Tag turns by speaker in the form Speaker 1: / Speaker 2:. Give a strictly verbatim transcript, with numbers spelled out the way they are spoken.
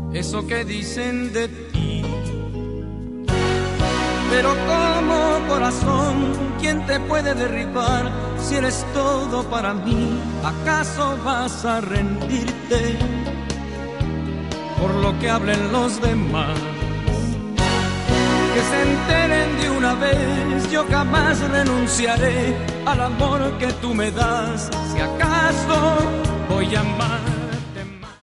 Speaker 1: eso que dicen de ti. Pero como corazón, ¿quién te puede derribar si eres todo para mí? ¿Acaso vas a rendirte por lo que hablen los demás? Que se enteren de una vez, yo jamás renunciaré al amor que tú me das. Si acaso voy a amar